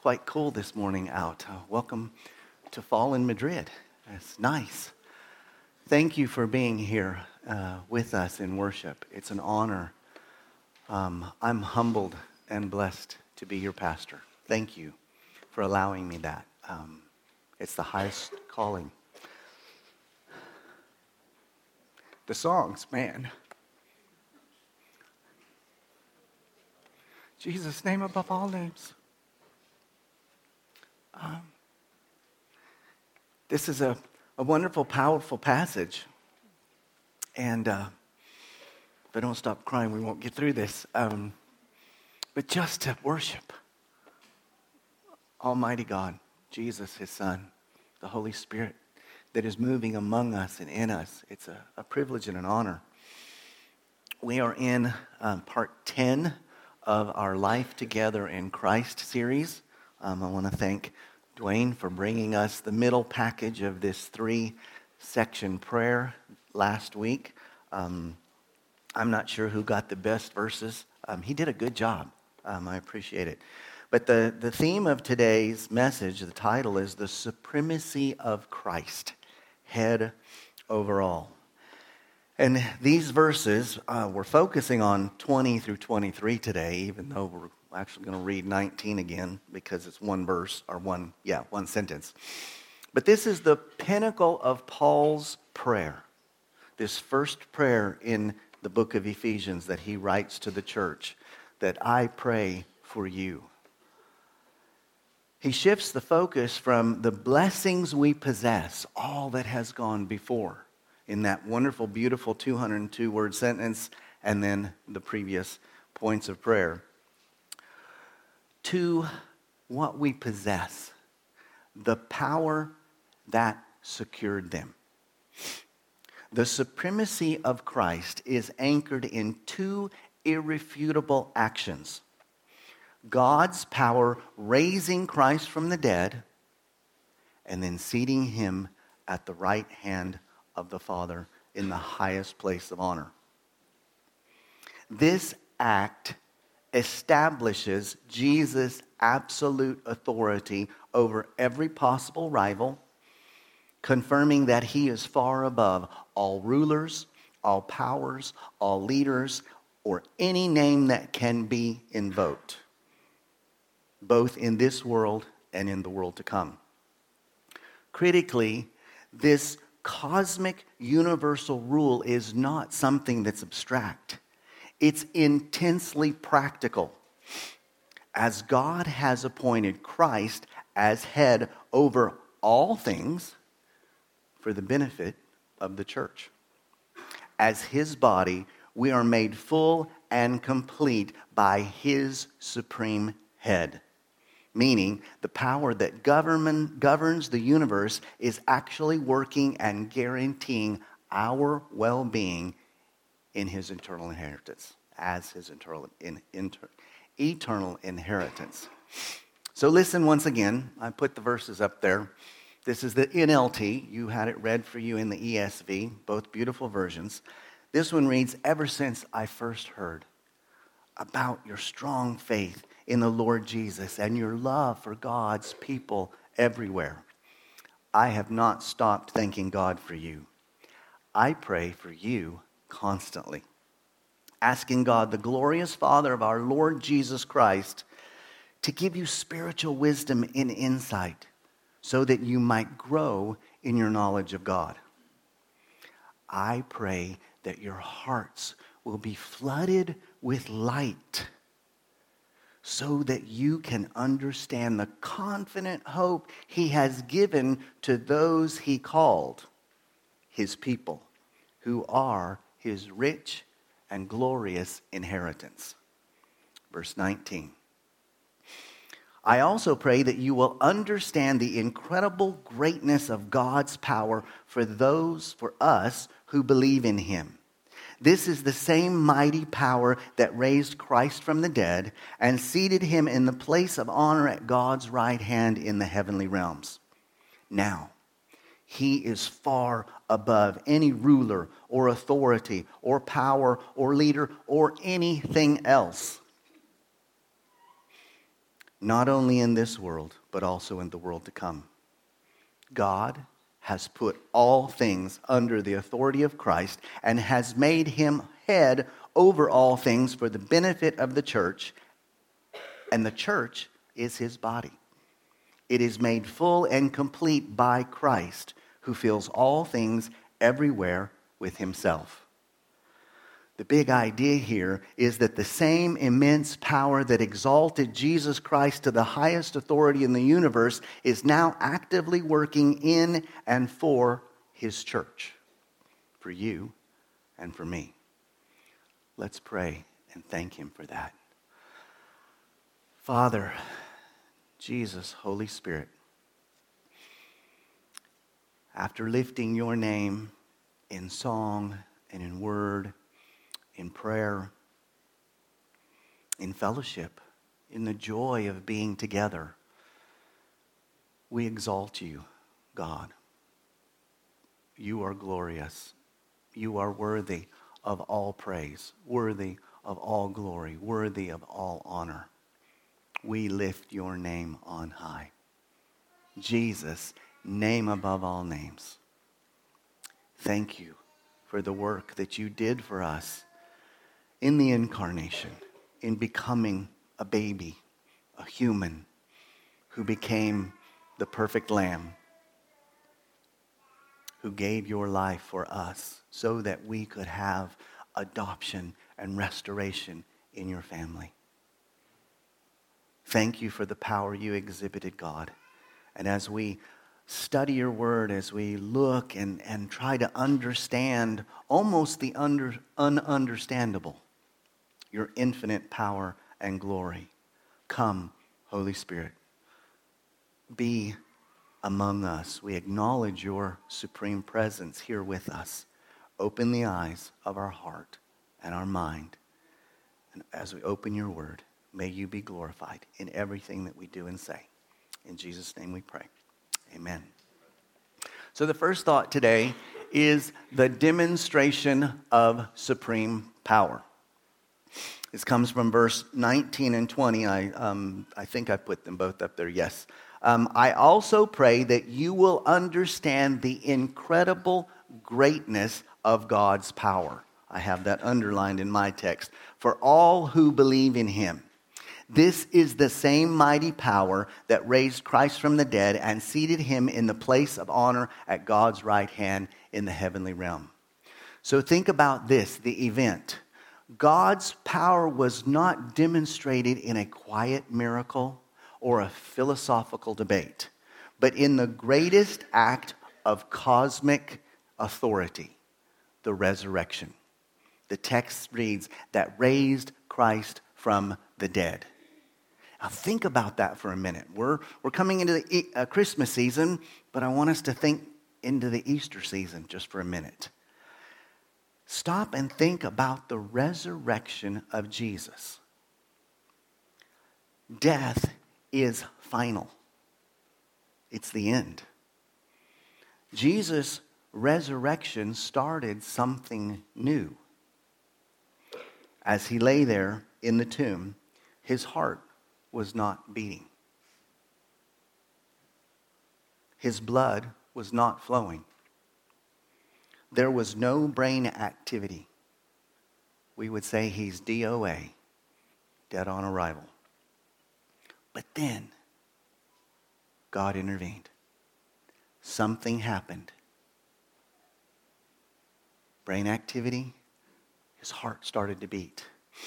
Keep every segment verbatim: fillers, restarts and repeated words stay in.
Quite cool this morning out. Uh, welcome to fall in Madrid. It's nice. Thank you for being here uh, with us in worship. It's an honor. Um, I'm humbled and blessed to be your pastor. Thank you for allowing me that. Um, it's the highest calling. The songs, man. Jesus' name above all names. Um, this is a, a wonderful, powerful passage. And uh, if I don't stop crying, we won't get through this. Um, but just to worship Almighty God, Jesus, His Son, the Holy Spirit that is moving among us and in us. It's a, a privilege and an honor. We are in um, part ten of our Life Together in Christ series. Um, I want to thank Dwayne for bringing us the middle package of this three-section prayer last week. Um, I'm not sure who got the best verses. Um, he did a good job. Um, I appreciate it. But the, the theme of today's message, the title is The Supremacy of Christ, Head Over All. And these verses, uh, we're focusing on twenty through twenty-three today, even though we're actually going to read nineteen again because it's one verse, or one, yeah, one sentence. But this is the pinnacle of Paul's prayer, this first prayer in the book of Ephesians that he writes to the church, that I pray for you. He shifts the focus from the blessings we possess, all that has gone before, in that wonderful, beautiful two hundred two word sentence, and then the previous points of prayer, to what we possess, the power that secured them. The supremacy of Christ is anchored in two irrefutable actions. God's power raising Christ from the dead and then seating him at the right hand of the Father in the highest place of honor. This act establishes Jesus' absolute authority over every possible rival, confirming that he is far above all rulers, all powers, all leaders, or any name that can be invoked, both in this world and in the world to come. Critically, this cosmic universal rule is not something that's abstract. It's intensely practical. As God has appointed Christ as head over all things for the benefit of the church. As his body, we are made full and complete by his supreme head. Meaning, the power that government, governs the universe is actually working and guaranteeing our well-being in his eternal inheritance, as his eternal, in, inter, eternal inheritance. So listen once again. I put the verses up there. This is the N L T. You had it read for you in the E S V, both beautiful versions. This one reads, ever since I first heard about your strong faith in the Lord Jesus and your love for God's people everywhere, I have not stopped thanking God for you. I pray for you constantly, asking God, the glorious Father of our Lord Jesus Christ, to give you spiritual wisdom and insight so that you might grow in your knowledge of God. I pray that your hearts will be flooded with light so that you can understand the confident hope he has given to those he called, his people, who are his rich and glorious inheritance. Verse nineteen. I also pray that you will understand the incredible greatness of God's power for those, for us, who believe in him. This is the same mighty power that raised Christ from the dead and seated him in the place of honor at God's right hand in the heavenly realms. Now, he is far above any ruler or authority or power or leader or anything else. not only in this world, but also in the world to come. God has put all things under the authority of Christ and has made him head over all things for the benefit of the church, and the church is his body. It is made full and complete by Christ, who fills all things everywhere with himself. The big idea here is that the same immense power that exalted Jesus Christ to the highest authority in the universe is now actively working in and for his church, for you and for me. Let's pray and thank him for that. Father, Jesus, Holy Spirit, after lifting your name in song and in word, in prayer, in fellowship, in the joy of being together, we exalt you, God. You are glorious. You are worthy of all praise, worthy of all glory, worthy of all honor. We lift your name on high. Jesus, name above all names. Thank you for the work that you did for us in the incarnation, in becoming a baby, a human who became the perfect lamb, who gave your life for us so that we could have adoption and restoration in your family. Thank you for the power you exhibited, God. And as we study your word, as we look and, and try to understand almost the under, ununderstandable, your infinite power and glory, come, Holy Spirit, be among us. We acknowledge your supreme presence here with us. Open the eyes of our heart and our mind. And as we open your word, may you be glorified in everything that we do and say. In Jesus' name we pray. Amen. So the first thought today is the demonstration of supreme power. This comes from verse nineteen and twenty. I, um, I think I put them both up there, yes. Um, I also pray that you will understand the incredible greatness of God's power. I have that underlined in my text. For all who believe in him. This is the same mighty power that raised Christ from the dead and seated him in the place of honor at God's right hand in the heavenly realm. So think about this, the event. God's power was not demonstrated in a quiet miracle or a philosophical debate, but in the greatest act of cosmic authority, the resurrection. The text reads, that raised Christ from the dead. Now think about that for a minute. We're, we're coming into the uh, Christmas season, but I want us to think into the Easter season just for a minute. Stop and think about the resurrection of Jesus. Death is final. It's the end. Jesus' resurrection started something new. As he lay there in the tomb, his heart was not beating. His blood was not flowing. There was no brain activity. We would say he's D O A, dead on arrival. But then, God intervened. Something happened. Brain activity, his heart started to beat.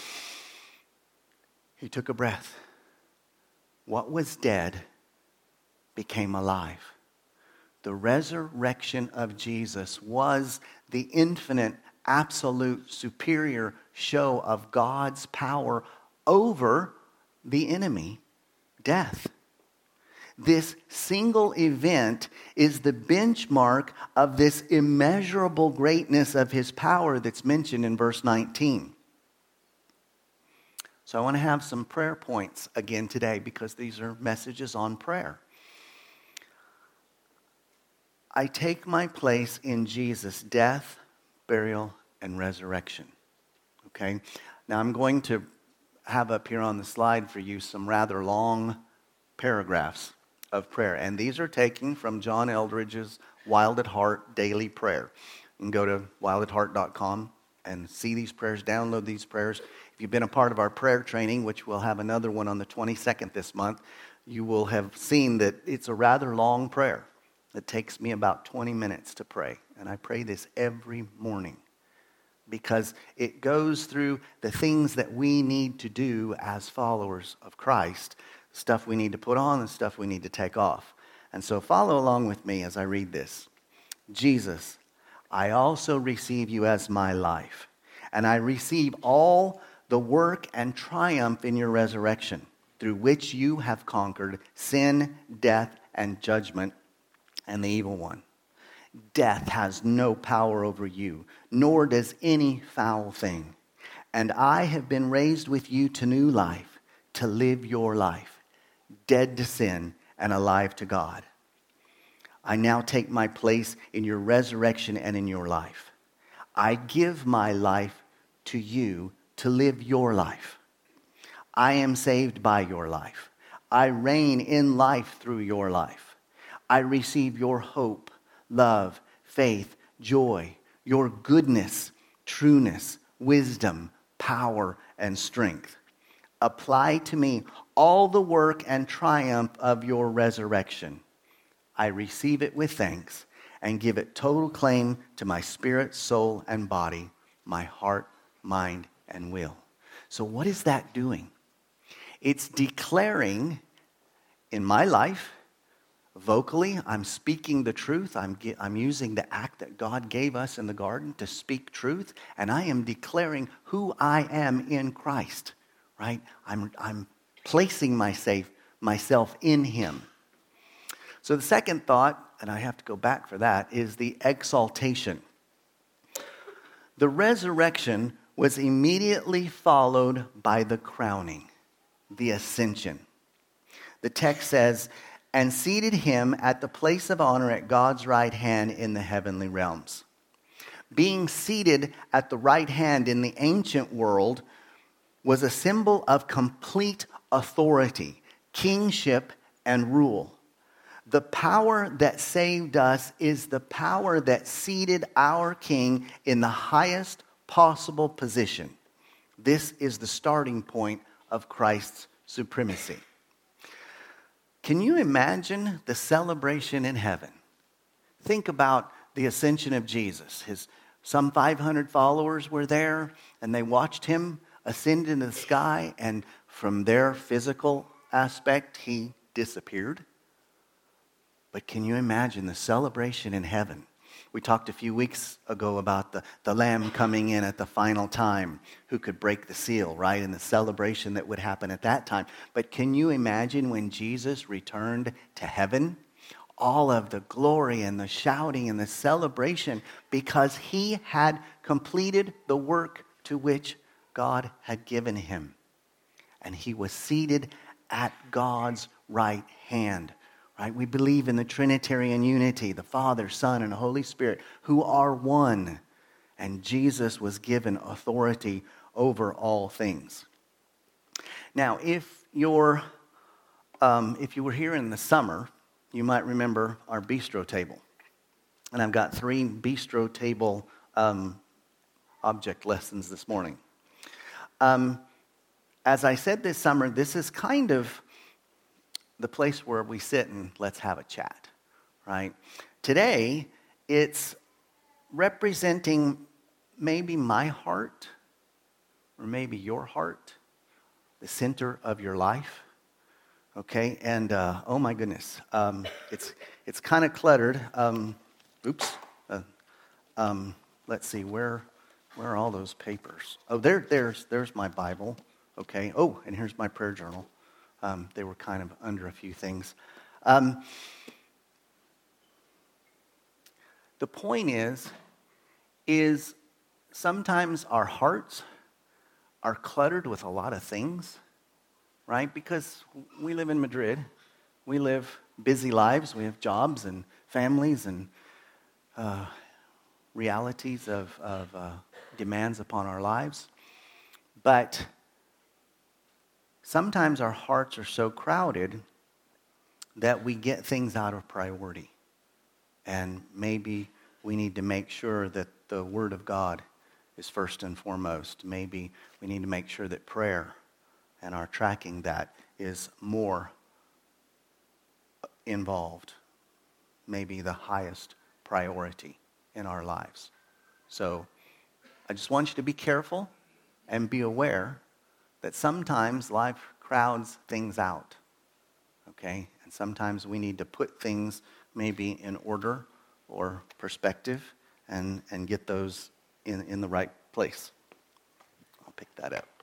He took a breath. What was dead became alive. The resurrection of Jesus was the infinite, absolute, superior show of God's power over the enemy, death. This single event is the benchmark of this immeasurable greatness of his power that's mentioned in verse nineteen. So I want to have some prayer points again today because these are messages on prayer. I take my place in Jesus' death, burial, and resurrection. Okay? Now I'm going to have up here on the slide for you some rather long paragraphs of prayer. And these are taken from John Eldridge's Wild at Heart Daily Prayer. You can go to wild at heart dot com and see these prayers, download these prayers. If you've been a part of our prayer training, which we'll have another one on the twenty-second this month, you will have seen that it's a rather long prayer. It takes me about twenty minutes to pray. And I pray this every morning because it goes through the things that we need to do as followers of Christ, stuff we need to put on and stuff we need to take off. And so follow along with me as I read this. Jesus, I also receive you as my life, and I receive all the work and triumph in your resurrection, through which you have conquered sin, death, and judgment, and the evil one. Death has no power over you, nor does any foul thing. And I have been raised with you to new life, to live your life, dead to sin and alive to God. I now take my place in your resurrection and in your life. I give my life to you to live your life. I am saved by your life. I reign in life through your life. I receive your hope, love, faith, joy, your goodness, trueness, wisdom, power, and strength. Apply to me all the work and triumph of your resurrection. I receive it with thanks and give it total claim to my spirit, soul, and body, my heart, mind, and will. So what is that doing? It's declaring in my life, vocally, I'm speaking the truth. I'm, I'm using the act that God gave us in the garden to speak truth, and I am declaring who I am in Christ, right? I'm, I'm placing myself, myself in him. So the second thought, and I have to go back for that, is the exaltation. The resurrection was immediately followed by the crowning, the ascension. The text says, and seated him at the place of honor at God's right hand in the heavenly realms. Being seated at the right hand in the ancient world was a symbol of complete authority, kingship, and rule. The power that saved us is the power that seated our King in the highest possible position. This is the starting point of Christ's supremacy. Can you imagine the celebration in heaven? Think about the ascension of Jesus. His some five hundred followers were there, and they watched him ascend into the sky, and from their physical aspect, he disappeared. But can you imagine the celebration in heaven? We talked a few weeks ago about the, the Lamb coming in at the final time, who could break the seal, right? And the celebration that would happen at that time. But can you imagine when Jesus returned to heaven? All of the glory and the shouting and the celebration, because he had completed the work to which God had given him. And he was seated at God's right hand. Right? We believe in the Trinitarian unity, the Father, Son, and Holy Spirit, who are one. And Jesus was given authority over all things. Now, if you're, um, if you were here in the summer, you might remember our bistro table. And I've got three bistro table um, object lessons this morning. Um, as I said this summer, this is kind of the place where we sit and let's have a chat, right? Today, it's representing maybe my heart or maybe your heart, the center of your life, okay? And, uh, oh my goodness, um, it's it's kind of cluttered. Um, oops. Uh, um, let's see, where, where are all those papers? Oh, there, there's, there's my Bible, okay? Oh, and here's my prayer journal. Um, they were kind of under a few things. Um, the point is, is sometimes our hearts are cluttered with a lot of things, right? Because we live in Madrid. We live busy lives. We have jobs and families and uh, realities of, of uh, demands upon our lives. But sometimes our hearts are so crowded that we get things out of priority. And maybe we need to make sure that the Word of God is first and foremost. Maybe we need to make sure that prayer and our tracking that is more involved. Maybe the highest priority in our lives. So I just want you to be careful and be aware that sometimes life crowds things out. Okay? And sometimes we need to put things maybe in order or perspective and, and get those in, in the right place. I'll pick that up.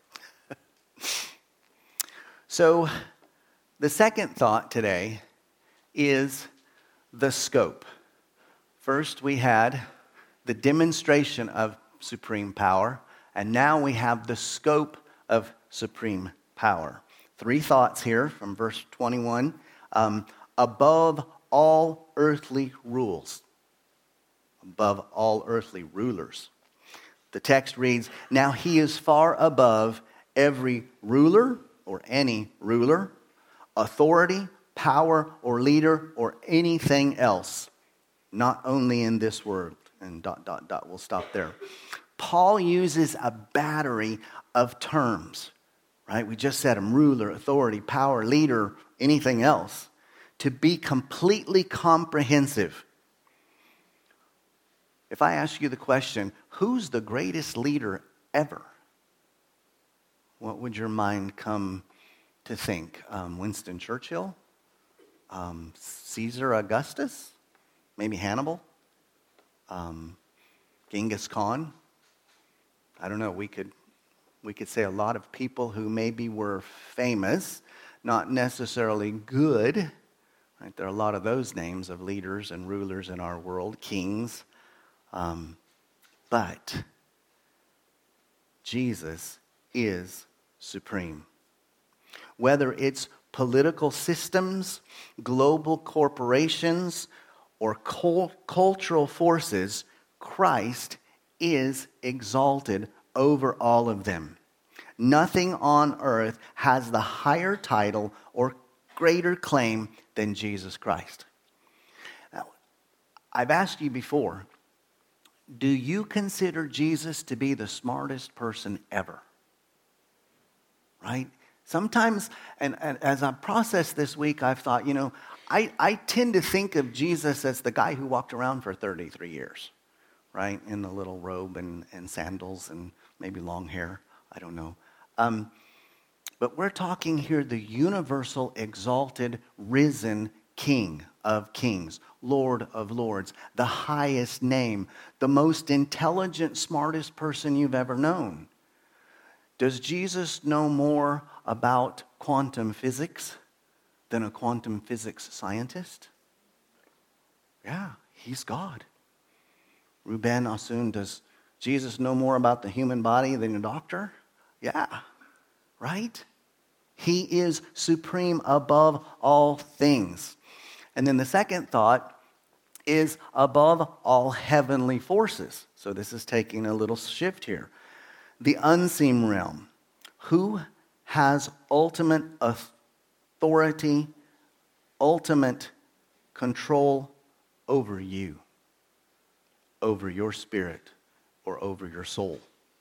So the second thought today is the scope. First we had the demonstration of supreme power, and now we have the scope of supreme power. Three thoughts here from verse twenty-one. Um, above all earthly rules. Above all earthly rulers. The text reads, now he is far above every ruler or any ruler, authority, power, or leader, or anything else. Not only in this world. And dot, dot, dot. We'll stop there. Paul uses a battery of terms. Right? We just said them. Ruler, authority, power, leader, anything else. To be completely comprehensive. If I ask you the question, who's the greatest leader ever? What would your mind come to think? Um, Winston Churchill? Um, Caesar Augustus? Maybe Hannibal? Um, Genghis Khan? I don't know. We could we could say a lot of people who maybe were famous, not necessarily good. Right? There are a lot of those names of leaders and rulers in our world, kings. Um, but Jesus is supreme. Whether it's political systems, global corporations, or cult- cultural forces, Christ is exalted over all of them. Nothing on earth has the higher title or greater claim than Jesus Christ. Now, I've asked you before, do you consider Jesus to be the smartest person ever? Right? Sometimes, and, and as I processed this week, I've thought, you know, I, I tend to think of Jesus as the guy who walked around for thirty-three years, right? In the little robe and, and sandals and maybe long hair. I don't know. Um, but we're talking here the universal, exalted, risen King of kings, Lord of lords, the highest name, the most intelligent, smartest person you've ever known. Does Jesus know more about quantum physics than a quantum physics scientist? Yeah, he's God. Ruben Asun, does Jesus know more about the human body than a doctor? Yeah, right? He is supreme above all things. And then the second thought is above all heavenly forces. So this is taking a little shift here. The unseen realm. Who has ultimate authority, ultimate control over you, over your spirit, or over your soul?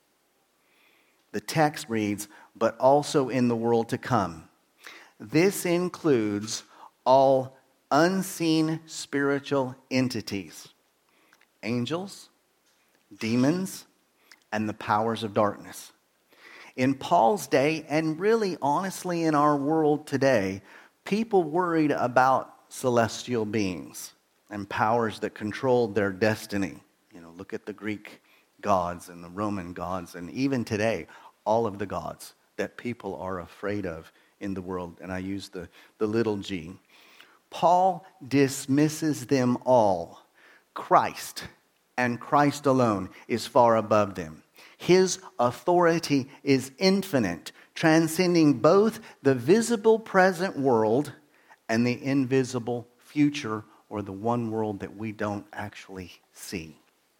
The text reads, but also in the world to come. This includes all unseen spiritual entities, angels, demons, and the powers of darkness. In Paul's day, and really honestly in our world today, people worried about celestial beings and powers that controlled their destiny. You know, look at the Greek gods and the Roman gods, and even today, all of the gods that people are afraid of in the world. And I use the, the little g. Paul dismisses them all. Christ and Christ alone is far above them. His authority is infinite, transcending both the visible present world and the invisible future, or the one world that we don't actually see.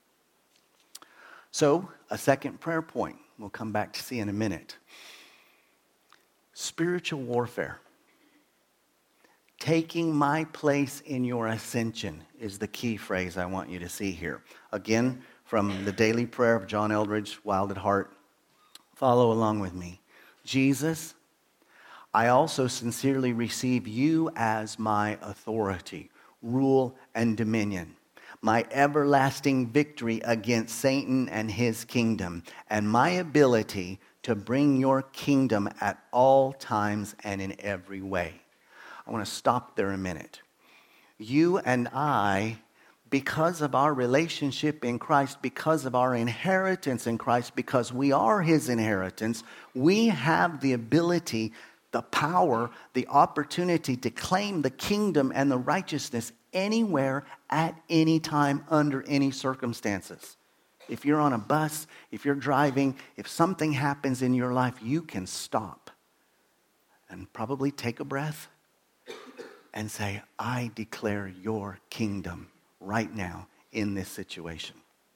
So, a second prayer point we'll come back to see in a minute. Spiritual warfare. taking my place in your ascension is the key phrase I want you to see here. Again, from the daily prayer of John Eldredge, Wild at Heart. Follow along with me. Jesus, I also sincerely receive you as my authority, rule, and dominion, my everlasting victory against Satan and his kingdom, and my ability to bring your kingdom at all times and in every way. I want to stop there a minute. You and I, because of our relationship in Christ, because of our inheritance in Christ, because we are his inheritance, we have the ability, the power, the opportunity to claim the kingdom and the righteousness anywhere, at any time, under any circumstances. If you're on a bus, if you're driving, if something happens in your life, you can stop and probably take a breath and say, I declare your kingdom right now in this situation.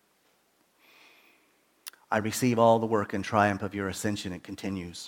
I receive all the work and triumph of your ascension, it continues,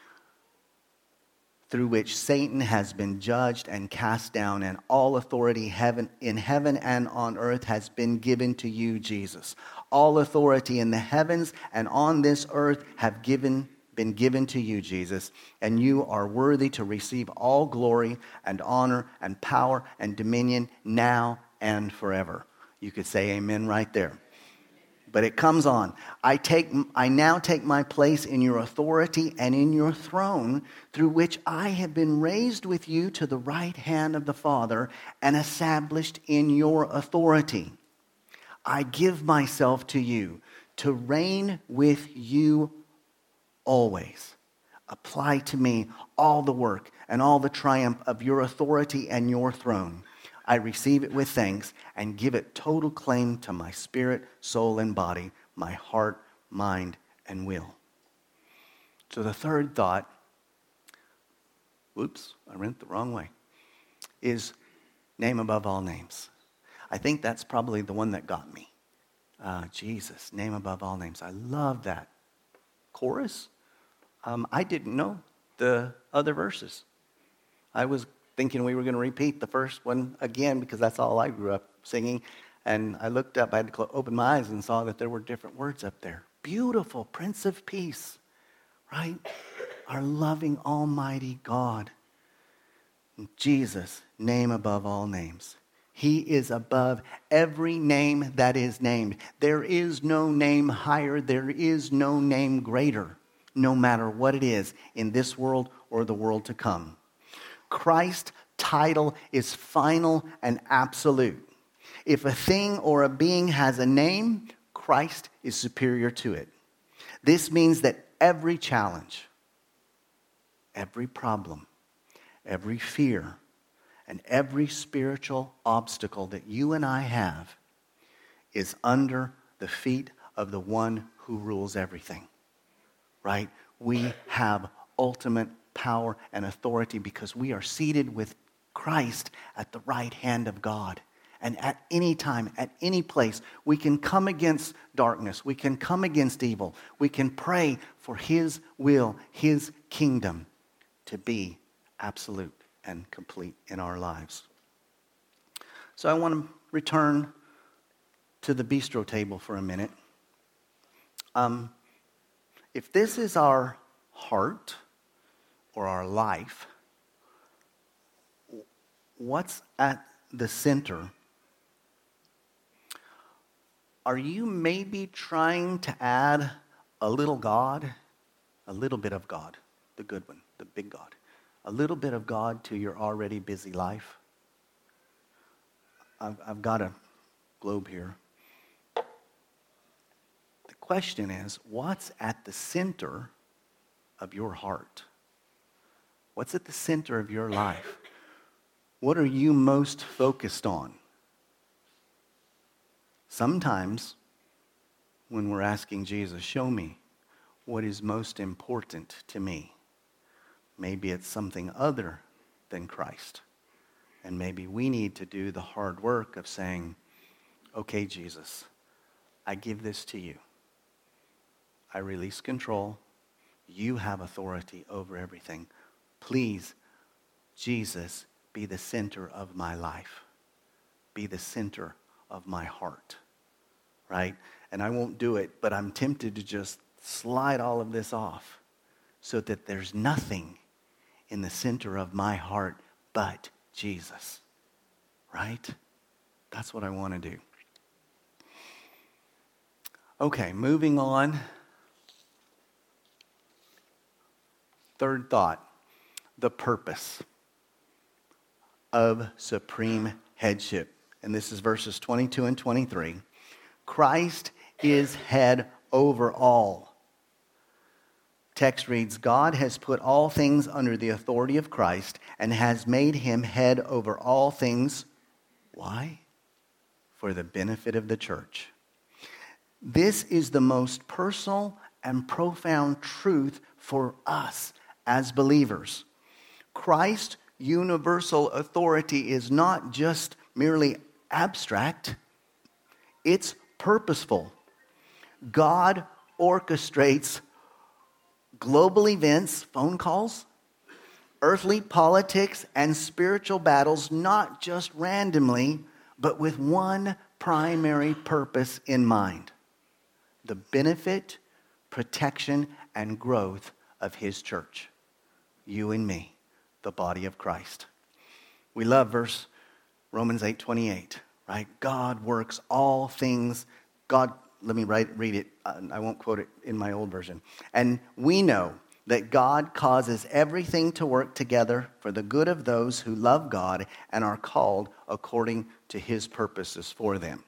through which Satan has been judged and cast down, and all authority heaven, in heaven and on earth has been given to you, Jesus. All authority in the heavens and on this earth have given been given to you, Jesus, and you are worthy to receive all glory and honor and power and dominion now and forever. You could say amen right there. But it comes on. I take, I now take my place in your authority and in your throne, through which I have been raised with you to the right hand of the Father and established in your authority. I give myself to you to reign with you always. Apply to me all the work and all the triumph of your authority and your throne. I receive it with thanks and give it total claim to my spirit, soul, and body, my heart, mind, and will. So the third thought, whoops, I went the wrong way, is name above all names. I think that's probably the one that got me. Uh, Jesus, name above all names. I love that chorus. Um, I didn't know the other verses. I was thinking we were going to repeat the first one again because that's all I grew up singing. And I looked up, I had to cl- open my eyes and saw that there were different words up there. Beautiful, Prince of Peace, right? Our loving, almighty God. Jesus, name above all names. He is above every name that is named. There is no name higher. There is no name greater, no matter what it is in this world or the world to come. Christ's title is final and absolute. If a thing or a being has a name, Christ is superior to it. This means that every challenge, every problem, every fear, and every spiritual obstacle that you and I have is under the feet of the one who rules everything, right? We have ultimate power and authority because we are seated with Christ at the right hand of God. And at any time, at any place, we can come against darkness. We can come against evil. We can pray for his will, his kingdom to be absolute and complete in our lives. So I want to return to the bistro table for a minute. Um, if this is our heart or our life, what's at the center? Are you maybe trying to add a little God, a little bit of God, the good one, the big God, a little bit of God to your already busy life? I've, I've got a globe here. The question is, what's at the center of your heart? What's at the center of your life? What are you most focused on? Sometimes, when we're asking Jesus, show me what is most important to me, maybe it's something other than Christ. And maybe we need to do the hard work of saying, okay, Jesus, I give this to you. I release control. You have authority over everything. Please, Jesus, be the center of my life, be the center of my heart, right? And I won't do it, but I'm tempted to just slide all of this off so that there's nothing in the center of my heart but Jesus, right? That's what I want to do. Okay, moving on. Third thought, the purpose of supreme headship. And this is verses twenty-two and twenty-three. Christ is head over all. Text reads, God has put all things under the authority of Christ and has made him head over all things. Why? For the benefit of the church. This is the most personal and profound truth for us as believers. Christ's universal authority is not just merely abstract, it's purposeful. God orchestrates global events, phone calls, earthly politics, and spiritual battles, not just randomly, but with one primary purpose in mind: the benefit, protection, and growth of his church. You and me, the body of Christ. We love verse Romans eight twenty-eight, right? God works all things. God, let me write, read it. I won't quote it in my old version. And we know that God causes everything to work together for the good of those who love God and are called according to his purposes for them.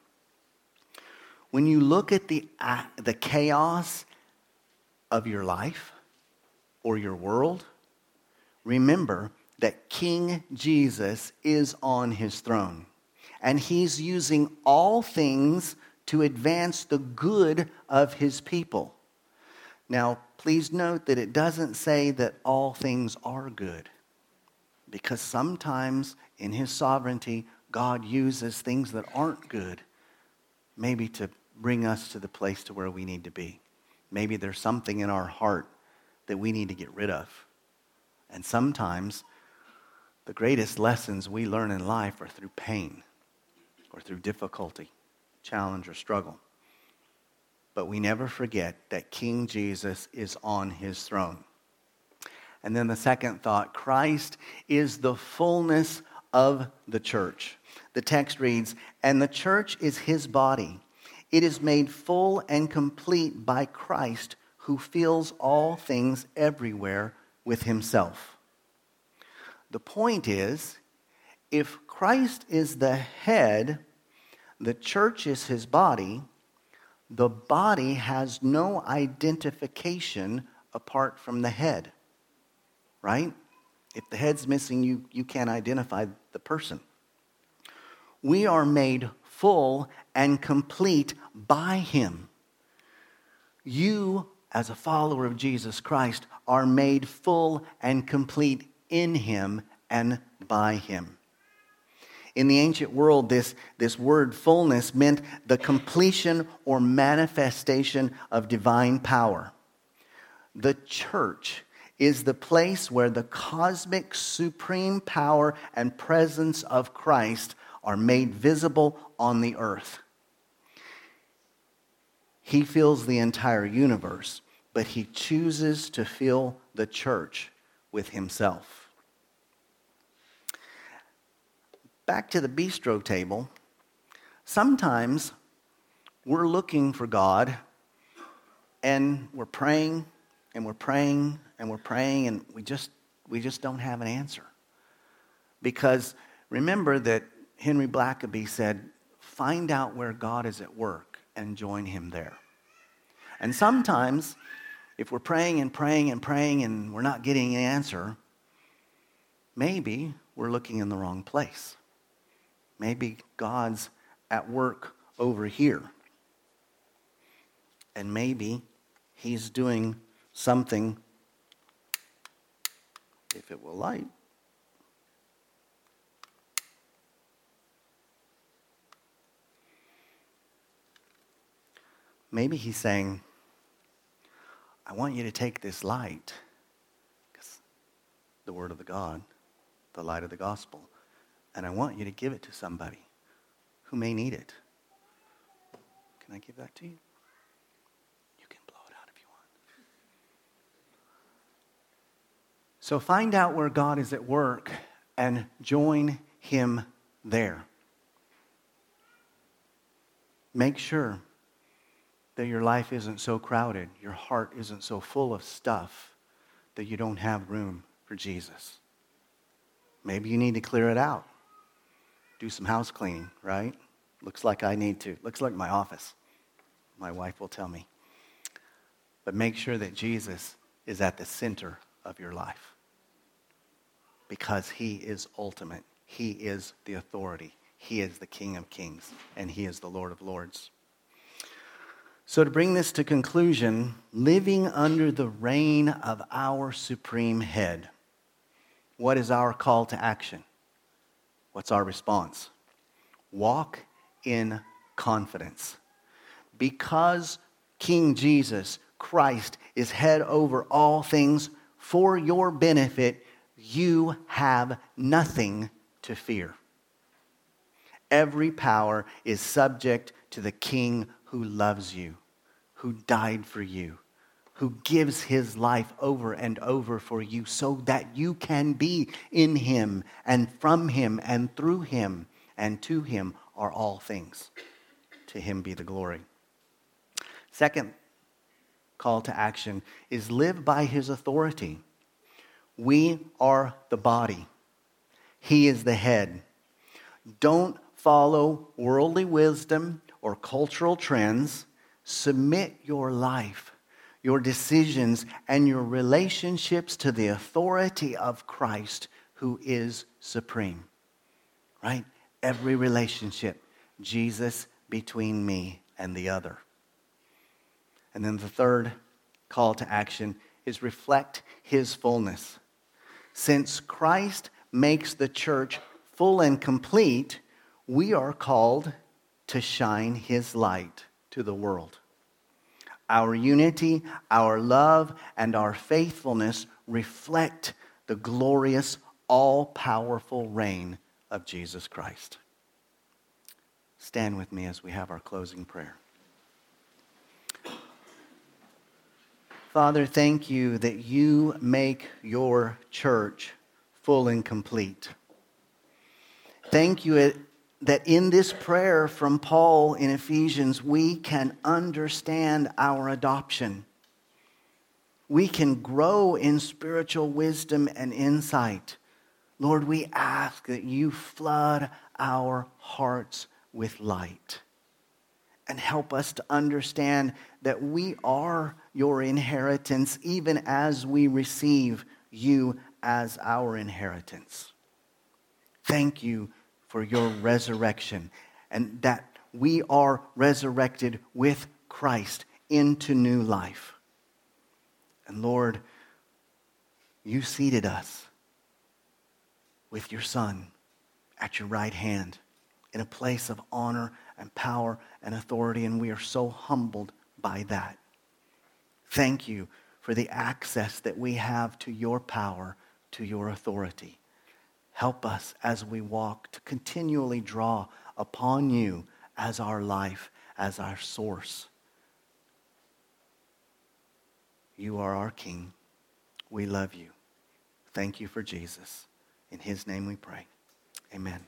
When you look at the, uh, the chaos of your life or your world, remember that King Jesus is on his throne. And he's using all things to advance the good of his people. Now, please note that it doesn't say that all things are good. Because sometimes in his sovereignty, God uses things that aren't good, maybe to bring us to the place to where we need to be. Maybe there's something in our heart that we need to get rid of. And sometimes the greatest lessons we learn in life are through pain or through difficulty, challenge, or struggle. But we never forget that King Jesus is on his throne. And then the second thought, Christ is the fullness of the church. The text reads, and the church is his body. It is made full and complete by Christ, who fills all things everywhere with himself. The point is, if Christ is the head, the church is his body, the body has no identification apart from the head. Right? If the head's missing, you, you can't identify the person. We are made full and complete by him. You, as a follower of Jesus Christ, are made full and complete in him and by him. In the ancient world, this, this word fullness meant the completion or manifestation of divine power. The church is the place where the cosmic supreme power and presence of Christ are made visible on the earth. He fills the entire universe, but he chooses to fill the church with himself. Back to the bistro table. Sometimes we're looking for God and we're praying and we're praying and we're praying and we just we just don't have an answer. Because remember that Henry Blackaby said, find out where God is at work and join him there. And sometimes if we're praying and praying and praying and we're not getting an answer, maybe we're looking in the wrong place. Maybe God's at work over here. And maybe he's doing something, if it will light. Maybe he's saying, I want you to take this light, because the word of the God, the light of the gospel, And I want you to give it to somebody who may need it. Can I give that to you? You can blow it out if you want. So find out where God is at work and join him there. Make sure that your life isn't so crowded, your heart isn't so full of stuff that you don't have room for Jesus. Maybe you need to clear it out. Do some house cleaning, right? Looks like I need to. Looks like my office. My wife will tell me. But make sure that Jesus is at the center of your life. Because he is ultimate. He is the authority. He is the King of Kings. And he is the Lord of Lords. So to bring this to conclusion, living under the reign of our supreme head, what is our call to action? What's our response? Walk in confidence. Because King Jesus Christ is head over all things for your benefit, you have nothing to fear. Every power is subject to the King who loves you, who died for you, who gives his life over and over for you so that you can be in him and from him and through him, and to him are all things. To him be the glory. Second call to action is live by his authority. We are the body. He is the head. Don't follow worldly wisdom or cultural trends. Submit your life, your decisions, and your relationships to the authority of Christ, who is supreme. Right? Every relationship, Jesus between me and the other. And then the third call to action is reflect his fullness. Since Christ makes the church full and complete, we are called to shine his light to the world. Our unity, our love, and our faithfulness reflect the glorious, all-powerful reign of Jesus Christ. Stand with me as we have our closing prayer. Father, thank you that you make your church full and complete. Thank you that in this prayer from Paul in Ephesians, we can understand our adoption. We can grow in spiritual wisdom and insight. Lord, we ask that you flood our hearts with light and help us to understand that we are your inheritance even as we receive you as our inheritance. Thank you for your resurrection, and that we are resurrected with Christ into new life. And Lord, you seated us with your Son at your right hand in a place of honor and power and authority, and we are so humbled by that. Thank you for the access that we have to your power, to your authority. Help us as we walk to continually draw upon you as our life, as our source. You are our King. We love you. Thank you for Jesus. In his name we pray. Amen.